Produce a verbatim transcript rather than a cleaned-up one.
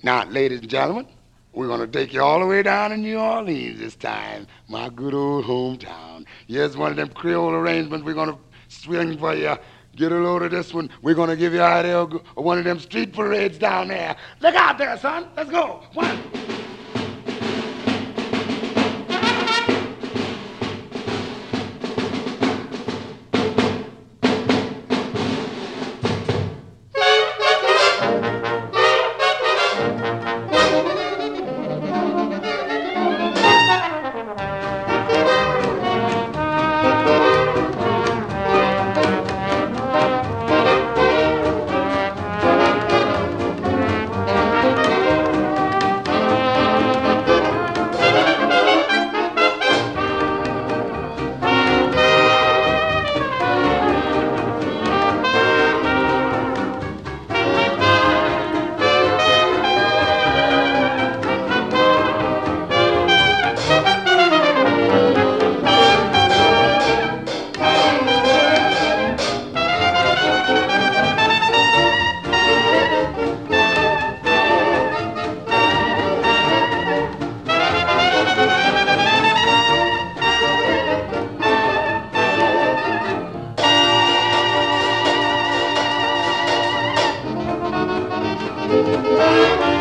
Now, ladies and gentlemen, we're going to take you all the way down to New Orleans this time, my good old hometown. Here's one of them Creole arrangements we're going to swing for you. Get a load of this one. We're going to give you an idea of one of them street parades down there. Look out there, son. Let's go. One. Thank you.